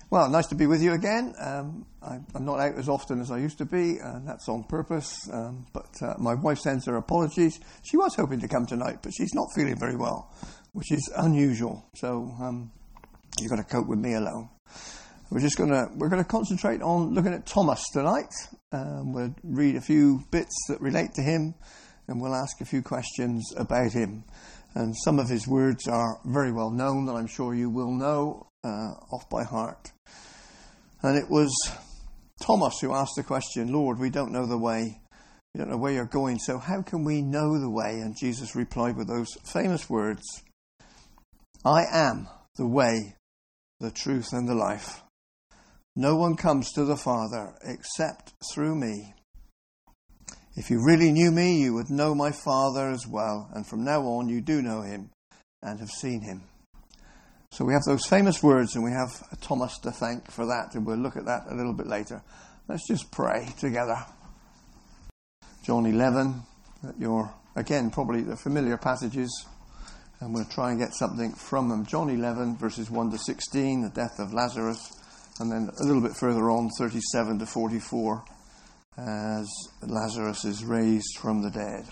Well, nice to be with you again. I'm not out as often as I used to be, and that's on purpose. But my wife sends her apologies. She was hoping to come tonight, but she's not feeling very well, which is unusual. So you've got to cope with me alone. We're going to concentrate on looking at Thomas tonight. We'll read a few bits that relate to him, and we'll ask a few questions about him. And some of his words are very well known, that I'm sure you will know off by heart. And it was Thomas who asked the question, Lord, we don't know the way. We don't know where you're going, so how can we know the way? And Jesus replied with those famous words, I am the way, the truth, and the life. No one comes to the Father except through me. If you really knew me, you would know my Father as well. And from now on, you do know him and have seen him. So we have those famous words, and we have Thomas to thank for that. And we'll look at that a little bit later. Let's just pray together. John 11, again, probably the familiar passages. And we'll try and get something from them. John 11, verses 1 to 16, the death of Lazarus. And then a little bit further on, 37 to 44, as Lazarus is raised from the dead.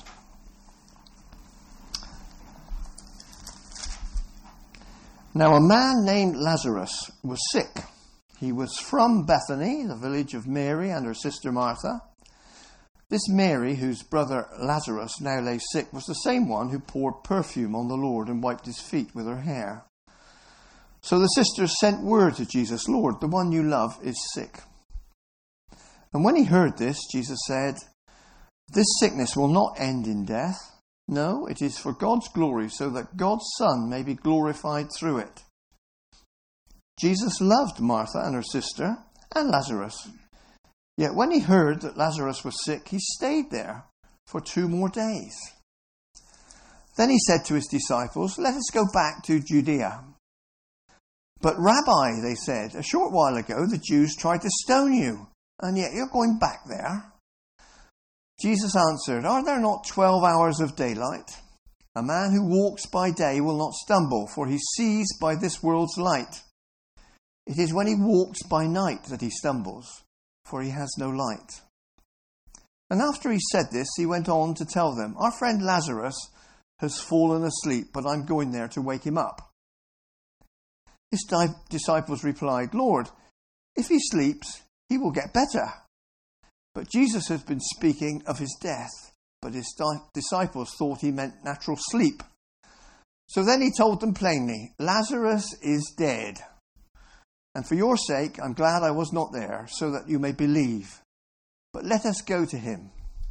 Now a man named Lazarus was sick. He was from Bethany, the village of Mary and her sister Martha. This Mary, whose brother Lazarus now lay sick, was the same one who poured perfume on the Lord and wiped his feet with her hair. So the sisters sent word to Jesus, Lord, the one you love is sick. And when he heard this, Jesus said, this sickness will not end in death. No, it is for God's glory, so that God's Son may be glorified through it. Jesus loved Martha and her sister and Lazarus. Yet when he heard that Lazarus was sick, he stayed there for 2 more days. Then he said to his disciples, let us go back to Judea. But Rabbi, they said, a short while ago the Jews tried to stone you, and yet you're going back there. Jesus answered, are there not 12 hours of daylight? A man who walks by day will not stumble, for he sees by this world's light. It is when he walks by night that he stumbles, for he has no light. And after he said this, he went on to tell them, our friend Lazarus has fallen asleep, but I'm going there to wake him up. His disciples replied, Lord, if he sleeps, he will get better. But Jesus had been speaking of his death, but his disciples thought he meant natural sleep. So then he told them plainly, Lazarus is dead. And for your sake, I'm glad I was not there, so that you may believe. But let us go to him.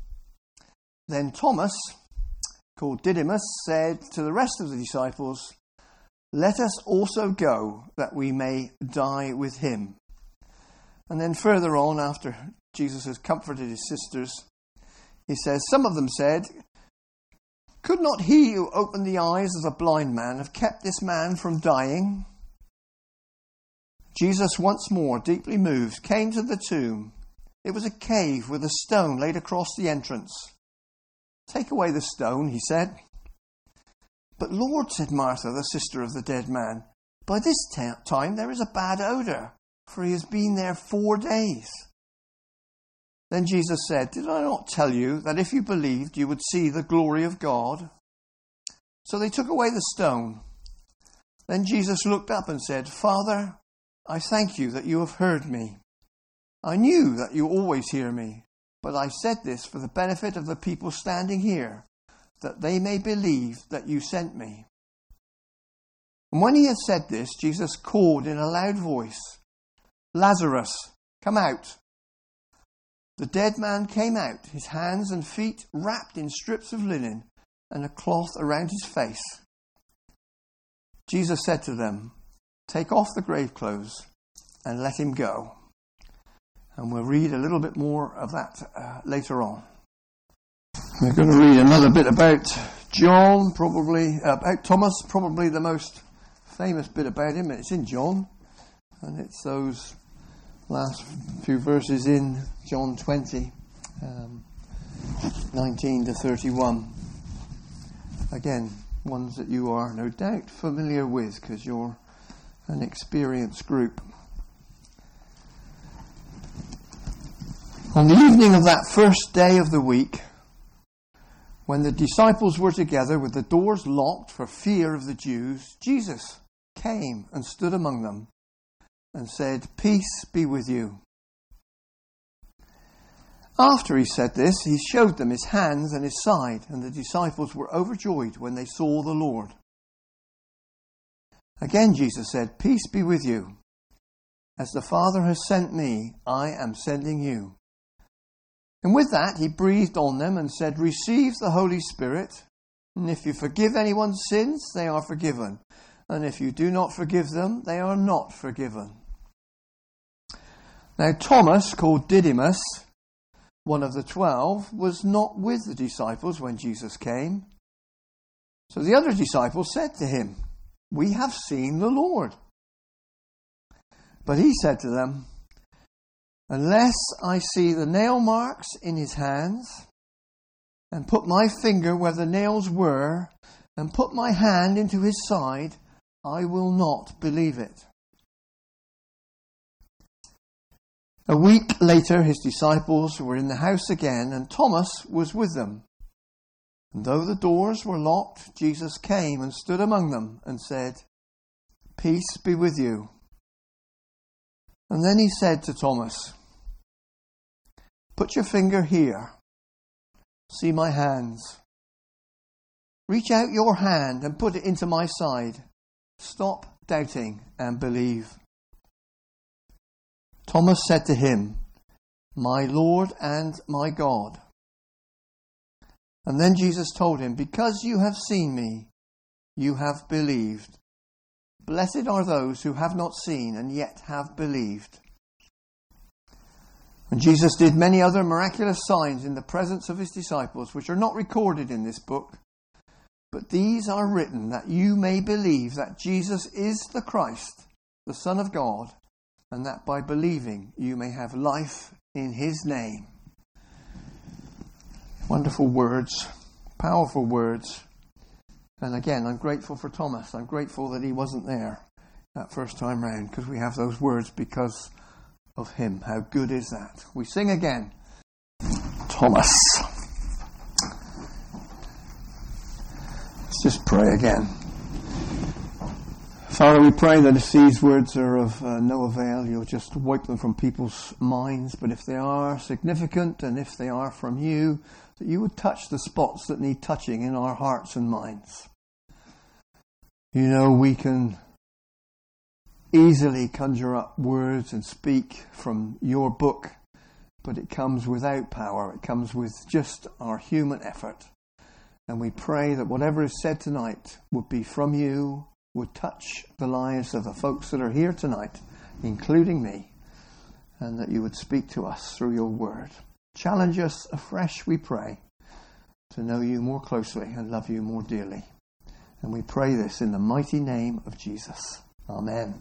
Then Thomas, called Didymus, said to the rest of the disciples, let us also go, that we may die with him. And then further on, after Jesus has comforted his sisters, he says, some of them said, could not he who opened the eyes of the blind man have kept this man from dying? Jesus, once more, deeply moved, came to the tomb. It was a cave with a stone laid across the entrance. Take away the stone, he said. But Lord, said Martha, the sister of the dead man, by this time there is a bad odour, for he has been there 4 days. Then Jesus said, did I not tell you that if you believed, you would see the glory of God? So they took away the stone. Then Jesus looked up and said, Father, I thank you that you have heard me. I knew that you always hear me, but I said this for the benefit of the people standing here, that they may believe that you sent me. And when he had said this, Jesus called in a loud voice, Lazarus, come out. The dead man came out, his hands and feet wrapped in strips of linen and a cloth around his face. Jesus said to them, take off the grave clothes and let him go. And we'll read a little bit more of that later on. We're going to read another bit about John, about Thomas, probably the most famous bit about him. It's in John, and it's those last few verses in John 20, 19 to 31. Again, ones that you are no doubt familiar with, because you're an experienced group. On the evening of that first day of the week, when the disciples were together with the doors locked for fear of the Jews, Jesus came and stood among them and said, "Peace be with you." After he said this, he showed them his hands and his side, and the disciples were overjoyed when they saw the Lord. Again Jesus said, "Peace be with you. As the Father has sent me, I am sending you." And with that he breathed on them and said, "Receive the Holy Spirit, and if you forgive anyone's sins, they are forgiven. And if you do not forgive them, they are not forgiven." Now Thomas, called Didymus, one of the 12, was not with the disciples when Jesus came. So the other disciples said to him, "We have seen the Lord." But he said to them, "Unless I see the nail marks in his hands, and put my finger where the nails were, and put my hand into his side, I will not believe it." A week later, his disciples were in the house again, and Thomas was with them. And though the doors were locked, Jesus came and stood among them and said, "Peace be with you." And then he said to Thomas, "Put your finger here. See my hands. Reach out your hand and put it into my side. Stop doubting and believe." Thomas said to him, "My Lord and my God." And then Jesus told him, "Because you have seen me, you have believed. Blessed are those who have not seen and yet have believed." And Jesus did many other miraculous signs in the presence of his disciples, which are not recorded in this book. But these are written that you may believe that Jesus is the Christ, the Son of God, and that by believing you may have life in his name. Wonderful words, powerful words. And again, I'm grateful for Thomas. I'm grateful that he wasn't there that first time round, because we have those words because of him. How good is that? We sing again. Thomas. Let's just pray again. Father, we pray that if these words are of no avail, you'll just wipe them from people's minds. But if they are significant and if they are from you, that you would touch the spots that need touching in our hearts and minds. You know, we can easily conjure up words and speak from your book, but it comes without power. It comes with just our human effort. And we pray that whatever is said tonight would be from you, would touch the lives of the folks that are here tonight, including me, and that you would speak to us through your word. Challenge us afresh, we pray, to know you more closely and love you more dearly. And we pray this in the mighty name of Jesus. Amen.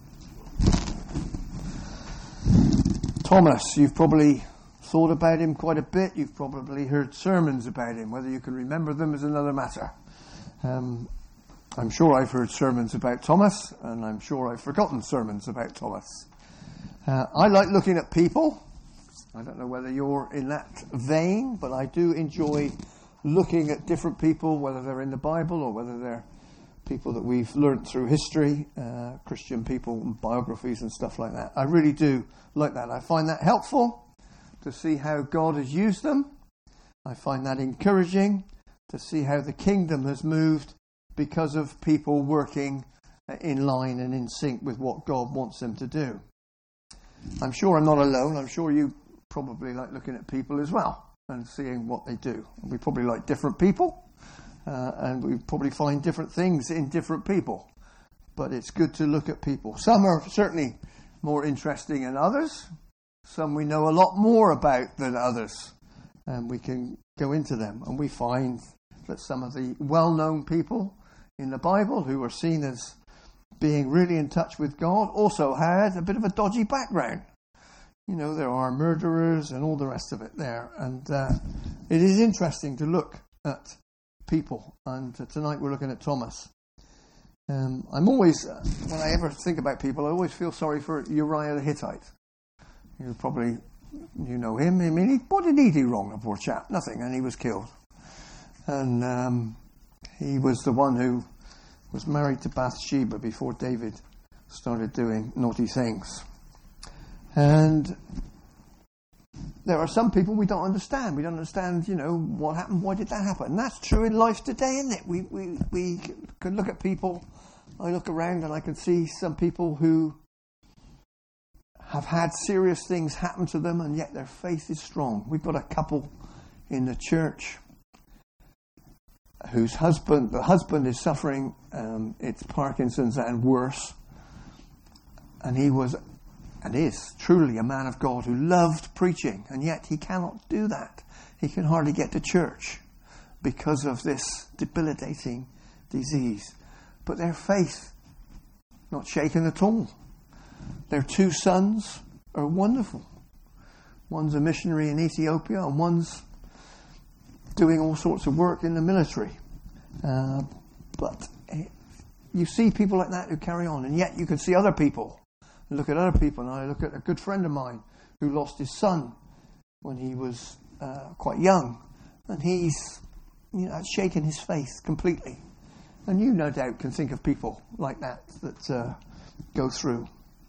Thomas, you've probably thought about him quite a bit. You've probably heard sermons about him. Whether you can remember them is another matter. I'm sure I've heard sermons about Thomas, and I'm sure I've forgotten sermons about Thomas. I like looking at people. I don't know whether you're in that vein, but I do enjoy looking at different people, whether they're in the Bible or whether they're people that we've learnt through history, Christian people, and biographies and stuff like that. I really do like that. I find that helpful to see how God has used them. I find that encouraging to see how the kingdom has moved because of people working in line and in sync with what God wants them to do. I'm sure I'm not alone. I'm sure you probably like looking at people as well and seeing what they do. We probably like different people, and we probably find different things in different people. But it's good to look at people. Some are certainly more interesting than others. Some we know a lot more about than others, and we can go into them. And we find that some of the well-known people in the Bible who are seen as being really in touch with God also had a bit of a dodgy background. You know, there are murderers and all the rest of it there. And it is interesting to look at people. And tonight we're looking at Thomas. I'm always, when I ever think about people, I always feel sorry for Uriah the Hittite. You're probably You know him. I mean, what did he do wrong, the poor chap? Nothing, and he was killed. And he was the one who was married to Bathsheba before David started doing naughty things. And there are some people we don't understand. We don't understand, what happened. Why did that happen? And that's true in life today, isn't it? We can look at people. I look around and I can see some people who have had serious things happen to them, and yet their faith is strong. We've got a couple in the church whose the husband is suffering, it's Parkinson's and worse. And he was, and is, truly a man of God who loved preaching, and yet he cannot do that. He can hardly get to church because of this debilitating disease. But their faith, not shaken at all. Their two sons are wonderful. One's a missionary in Ethiopia, and one's doing all sorts of work in the military. But you see people like that who carry on, and yet you can see other people. Look at other people, and I look at a good friend of mine who lost his son when he was quite young, and he's shaken his faith completely. And you no doubt can think of people like that go through.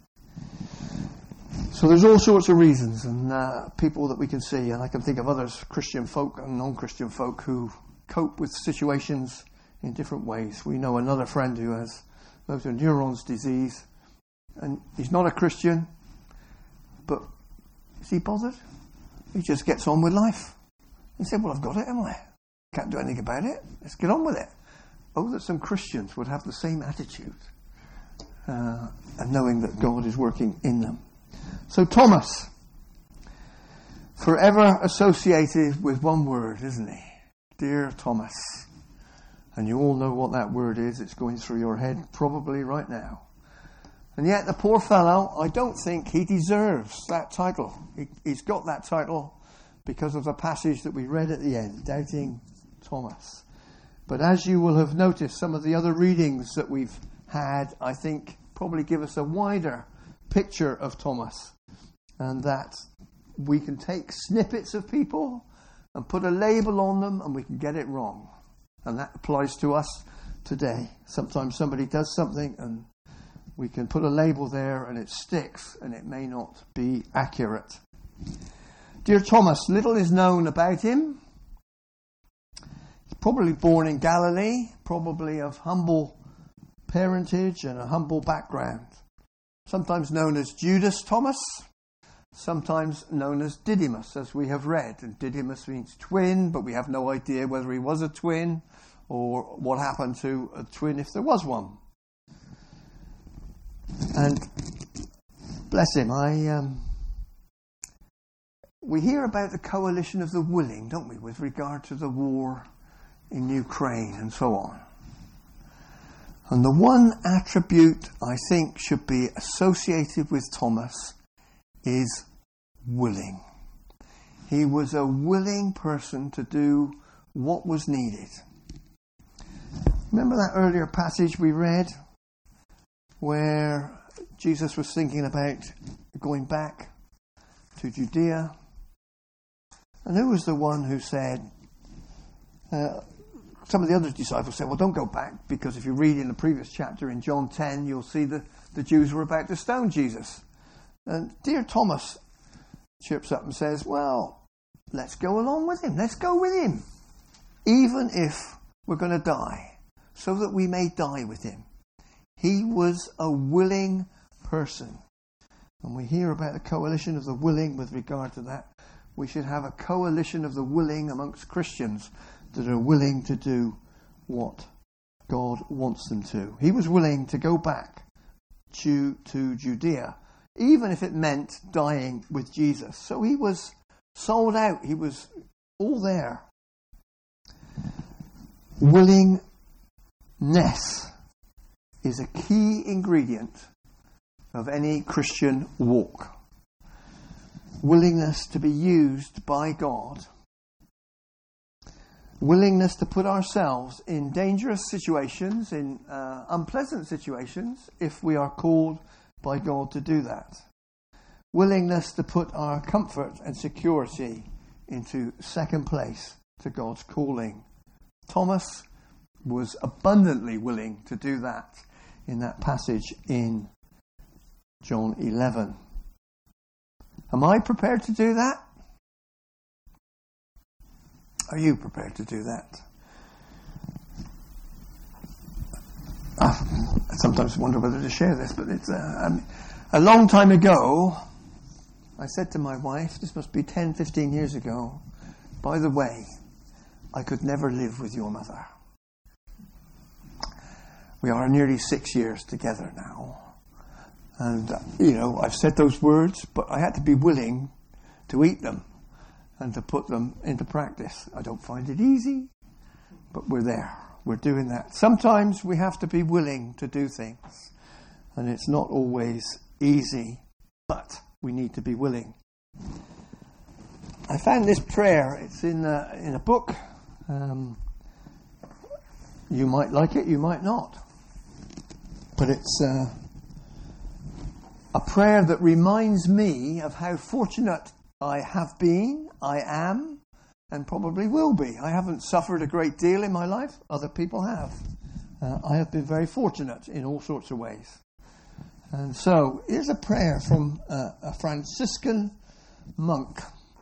So there's all sorts of reasons, and people that we can see, and I can think of others, Christian folk and non-Christian folk, who cope with situations in different ways. We know another friend who has motor neurons disease, and he's not a Christian, but is he bothered? He just gets on with life. He said, well, I've got it, haven't I? Can't do anything about it. Let's get on with it. Oh, that some Christians would have the same attitude, and knowing that God is working in them. So Thomas, forever associated with one word, isn't he? Dear Thomas. And you all know what that word is. It's going through your head probably right now. And yet the poor fellow, I don't think he deserves that title. He's got that title because of the passage that we read at the end, Doubting Thomas. But as you will have noticed, some of the other readings that we've had, I think, probably give us a wider picture of Thomas. And that we can take snippets of people and put a label on them, and we can get it wrong. And that applies to us today. Sometimes somebody does something and we can put a label there and it sticks, and it may not be accurate. Dear Thomas, little is known about him. He's probably born in Galilee, probably of humble parentage and a humble background. Sometimes known as Judas Thomas, sometimes known as Didymus, as we have read. And Didymus means twin, but we have no idea whether he was a twin or what happened to a twin if there was one. And bless him, we hear about the coalition of the willing, don't we, with regard to the war in Ukraine and so on. And the one attribute I think should be associated with Thomas is willing. He was a willing person to do what was needed. Remember that earlier passage we read where Jesus was thinking about going back to Judea? And who was the one who said, some of the other disciples said, well, don't go back, because if you read in the previous chapter in John 10, you'll see that the Jews were about to stone Jesus. And dear Thomas chirps up and says, well, let's go along with him. Let's go with him. Even if we're going to die, so that we may die with him. He was a willing person. And we hear about the coalition of the willing with regard to that. We should have a coalition of the willing amongst Christians that are willing to do what God wants them to. He was willing to go back to Judea, even if it meant dying with Jesus. So he was sold out. He was all there. Willingness is a key ingredient of any Christian walk. Willingness to be used by God. Willingness to put ourselves in dangerous situations, in unpleasant situations, if we are called by God to do that. willingness to put our comfort and security into second place to God's calling. Thomas was abundantly willing to do that in that passage in John 11. Am I prepared to do that? Are you prepared to do that? I sometimes wonder whether to share this, but it's a long time ago, I said to my wife, this must be 10, 15 years ago, by the way, I could never live with your mother. We are nearly 6 years together now. And, I've said those words, but I had to be willing to eat them and to put them into practice. I don't find it easy, but we're there. We're doing that. Sometimes we have to be willing to do things, and it's not always easy, but we need to be willing. I found this prayer. It's in a book. You might like it, you might not. But it's a prayer that reminds me of how fortunate I have been, I am, and probably will be. I haven't suffered a great deal in my life. Other people have. I have been very fortunate in all sorts of ways. And so, here's a prayer from a Franciscan monk.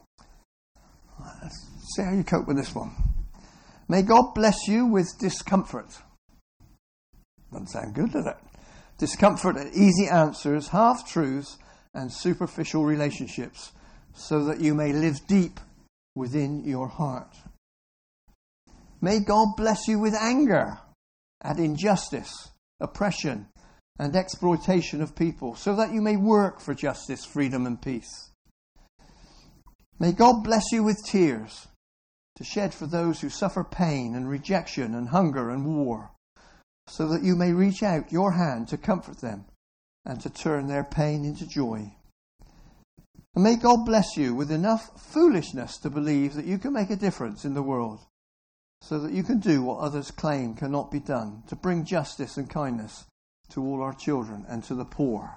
Let's see how you cope with this one. May God bless you with discomfort. Doesn't sound good, does it? Discomfort at easy answers, half-truths, and superficial relationships, so that you may live deep within your heart. May God bless you with anger at injustice, oppression, and exploitation of people, so that you may work for justice, freedom, and peace. May God bless you with tears to shed for those who suffer pain and rejection and hunger and war, so that you may reach out your hand to comfort them and to turn their pain into joy. And may God bless you with enough foolishness to believe that you can make a difference in the world, so that you can do what others claim cannot be done, to bring justice and kindness to all our children and to the poor.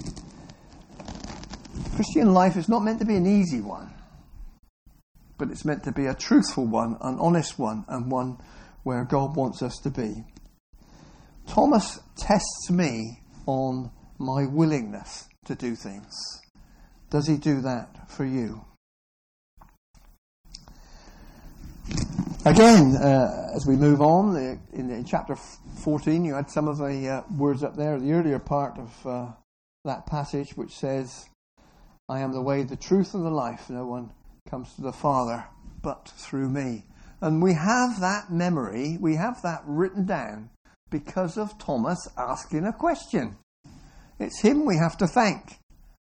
Christian life is not meant to be an easy one, but it's meant to be a truthful one, an honest one, and one where God wants us to be. Thomas tests me on my willingness to do things. Does he do that for you? Again, as we move on, in chapter 14, you had some of the words up there, the earlier part of that passage, which says, I am the way, the truth, and the life. No one comes to the Father but through me. And we have that memory, we have that written down because of Thomas asking a question. It's him we have to thank.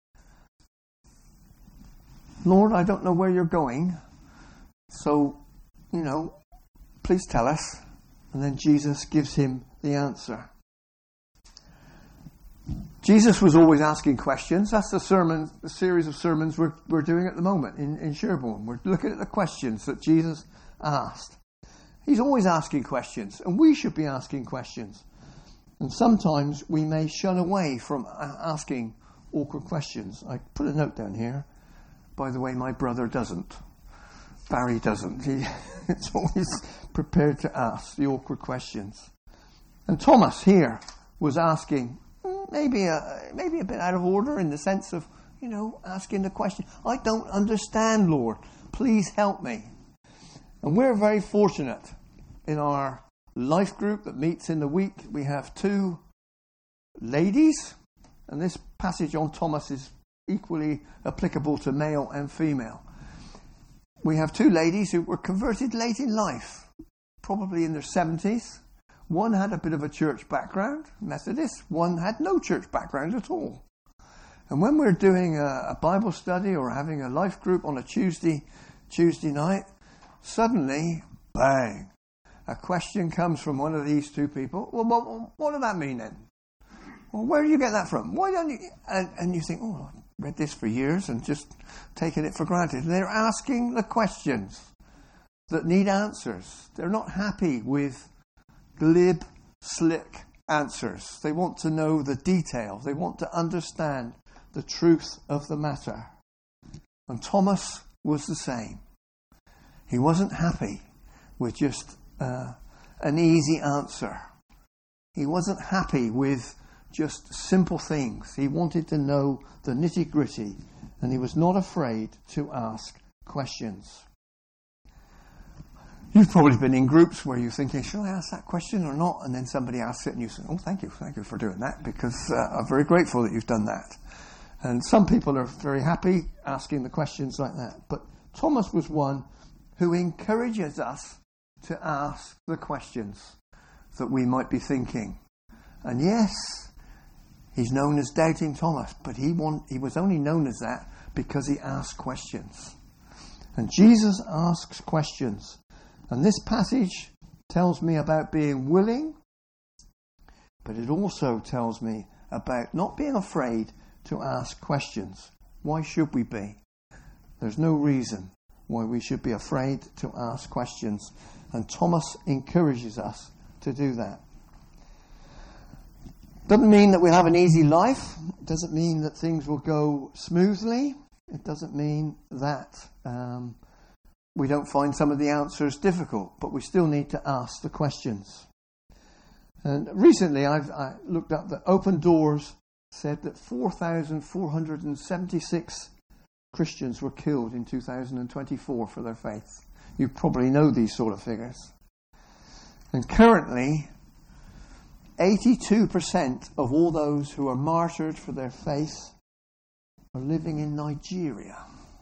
Lord, I don't know where you're going, so, please tell us. And then Jesus gives him the answer. Jesus was always asking questions. That's the series of sermons we're doing at the moment in Sherborne. We're looking at the questions that Jesus asked. He's always asking questions, and we should be asking questions. And sometimes we may shun away from asking awkward questions. I put a note down here. By the way, my brother doesn't. Barry doesn't. He's always prepared to ask the awkward questions. And Thomas here was asking, maybe a bit out of order in the sense of, asking the question, I don't understand, Lord. Please help me. And we're very fortunate in our life group that meets in the week. We have 2 ladies, and this passage on Thomas is equally applicable to male and female. We have 2 ladies who were converted late in life, probably in their 70s. One had a bit of a church background, Methodist. One had no church background at all. And when we're doing a Bible study or having a life group on a Tuesday night, suddenly, bang, a question comes from one of these 2 people. Well, what does that mean then? Well, where do you get that from? Why don't you? And you think, I've read this for years and just taken it for granted. And they're asking the questions that need answers. They're not happy with glib, slick answers. They want to know the detail. They want to understand the truth of the matter. And Thomas was the same. He wasn't happy with just an easy answer. He wasn't happy with just simple things. He wanted to know the nitty-gritty, and he was not afraid to ask questions. You've probably been in groups where you're thinking, shall I ask that question or not? And then somebody asks it and you say, oh, thank you for doing that, because I'm very grateful that you've done that. And some people are very happy asking the questions like that. But Thomas was one who encourages us to ask the questions that we might be thinking. And yes, he's known as Doubting Thomas, but he was only known as that because he asked questions. And Jesus asks questions. And this passage tells me about being willing, but it also tells me about not being afraid to ask questions. Why should we be? There's no reason why we should be afraid to ask questions. And Thomas encourages us to do that. Doesn't mean that we'll have an easy life. It doesn't mean that things will go smoothly. It doesn't mean that we don't find some of the answers difficult, but we still need to ask the questions. And recently I looked up that Open Doors said that 4,476 Christians were killed in 2024 for their faith. You probably know these sort of figures. And currently, 82% of all those who are martyred for their faith are living in Nigeria.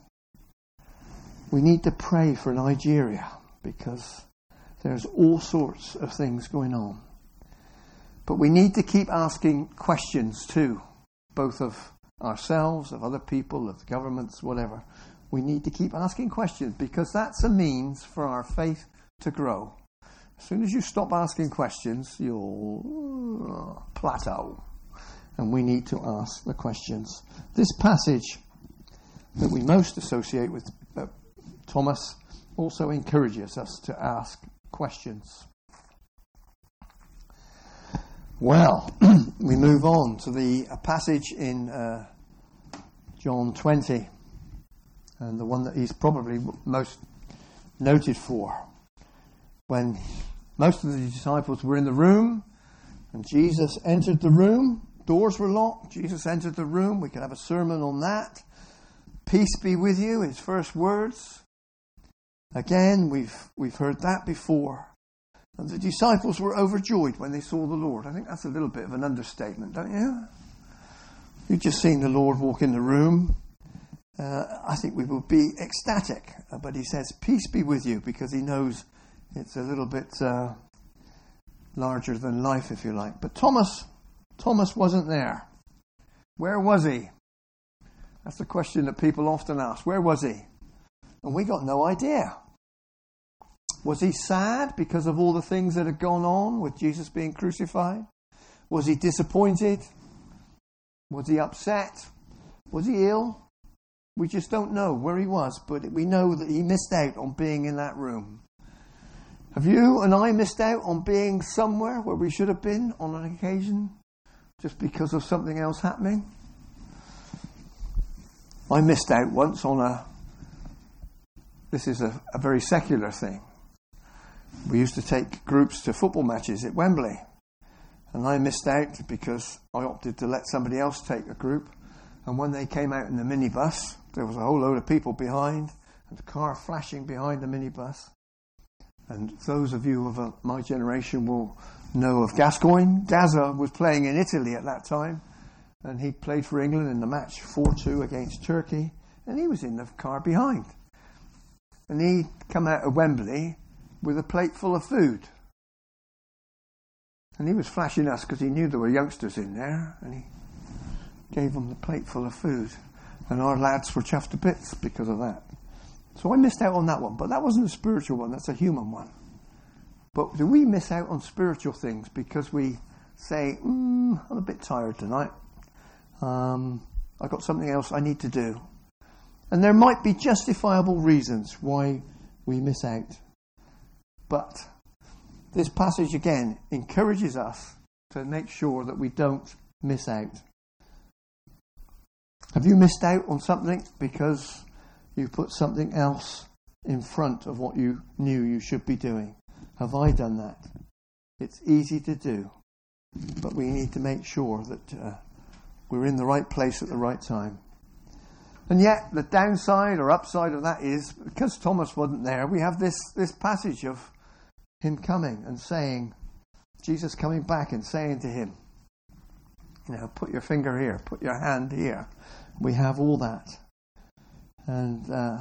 We need to pray for Nigeria because there's all sorts of things going on. But we need to keep asking questions too, both of ourselves, of other people, of the governments, whatever. We need to keep asking questions because that's a means for our faith to grow. As soon as you stop asking questions, you'll plateau. And we need to ask the questions. This passage that we most associate with Thomas also encourages us to ask questions. Well, we move on to the passage in John 20, and the one that he's probably most noted for. When most of the disciples were in the room, and Jesus entered the room, doors were locked, Jesus entered the room, we could have a sermon on that. Peace be with you, his first words. Again, we've heard that before. And the disciples were overjoyed when they saw the Lord. I think that's a little bit of an understatement, don't you? You've just seen the Lord walk in the room. I think we would be ecstatic. But he says, peace be with you, because he knows it's a little bit larger than life, if you like. But Thomas wasn't there. Where was he? That's the question that people often ask. Where was he? And we got no idea. Was he sad because of all the things that had gone on with Jesus being crucified? Was he disappointed? Was he upset? Was he ill? We just don't know where he was, but we know that he missed out on being in that room. Have you and I missed out on being somewhere where we should have been on an occasion just because of something else happening? I missed out once on this is a very secular thing. We used to take groups to football matches at Wembley. And I missed out because I opted to let somebody else take a group. And when they came out in the minibus, there was a whole load of people behind, and the car flashing behind the minibus. And those of you of my generation will know of Gascoigne. Gazza was playing in Italy at that time, and he played for England in the match 4-2 against Turkey, and he was in the car behind. And he'd come out of Wembley with a plate full of food. And he was flashing us because he knew there were youngsters in there, and he gave them the plate full of food. And our lads were chuffed to bits because of that. So I missed out on that one, but that wasn't a spiritual one, that's a human one. But do we miss out on spiritual things because we say, I'm a bit tired tonight. I've got something else I need to do. And there might be justifiable reasons why we miss out. But this passage again encourages us to make sure that we don't miss out. Have you missed out on something because you put something else in front of what you knew you should be doing? Have I done that? It's easy to do, but we need to make sure that we're in the right place at the right time. And yet, the downside or upside of that is, because Thomas wasn't there, we have this passage of him coming and saying, Jesus coming back and saying to him, put your finger here, put your hand here. We have all that. And I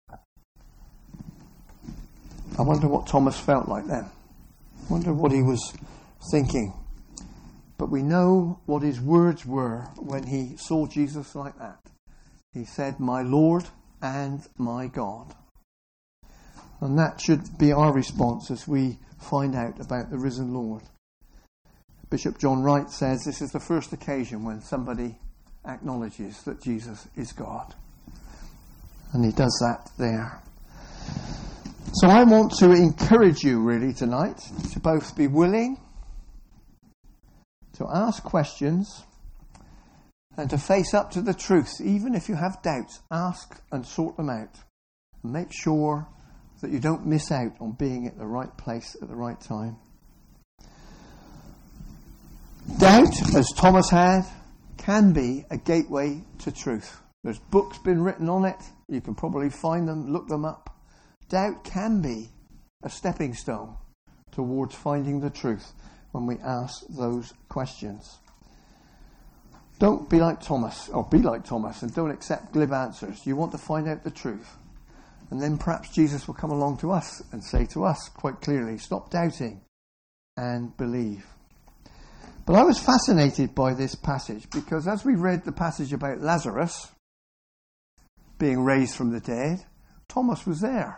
wonder what Thomas felt like then. I wonder what he was thinking. But we know what his words were when he saw Jesus like that. He said, "My Lord and my God." And that should be our response as we find out about the risen Lord. Bishop John Wright says this is the first occasion when somebody acknowledges that Jesus is God. And he does that there. So I want to encourage you really tonight to both be willing to ask questions and to face up to the truth. Even if you have doubts, ask and sort them out. And make sure that you don't miss out on being at the right place at the right time. Doubt, as Thomas had, can be a gateway to truth. There's books been written on it. You can probably find them, look them up. Doubt can be a stepping stone towards finding the truth when we ask those questions. Don't be like Thomas, or be like Thomas, and don't accept glib answers. You want to find out the truth. And then perhaps Jesus will come along to us and say to us quite clearly, stop doubting and believe. But I was fascinated by this passage because as we read the passage about Lazarus being raised from the dead, Thomas was there.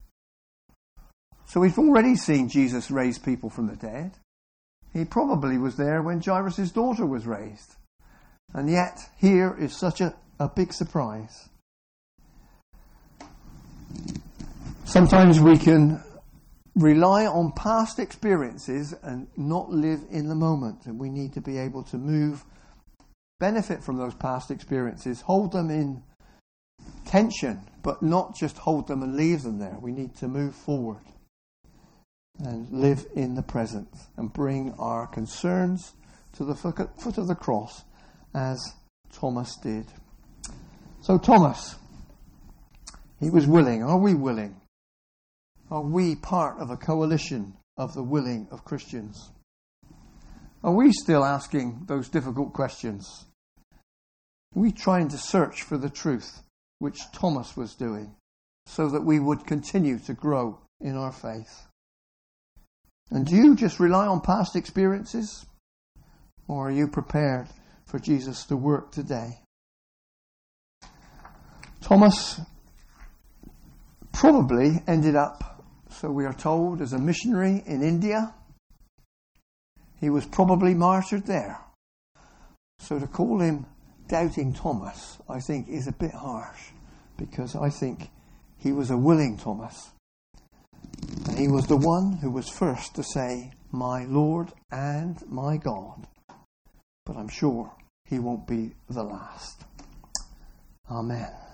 So we've already seen Jesus raise people from the dead. He probably was there when Jairus' daughter was raised. And yet, here is such a big surprise. Sometimes we can rely on past experiences and not live in the moment. And we need to be able to benefit from those past experiences, hold them in tension, but not just hold them and leave them there. We need to move forward and live in the present and bring our concerns to the foot of the cross as Thomas did. So Thomas, he was willing. Are we willing? Are we part of a coalition of the willing of Christians? Are we still asking those difficult questions? Are we trying to search for the truth, which Thomas was doing, so that we would continue to grow in our faith? And do you just rely on past experiences? Or are you prepared for Jesus to work today? Thomas probably ended up, so we are told, as a missionary in India. He was probably martyred there. So to call him Doubting Thomas, I think, is a bit harsh, because I think he was a willing Thomas. And he was the one who was first to say, "My Lord and my God." But I'm sure he won't be the last. Amen.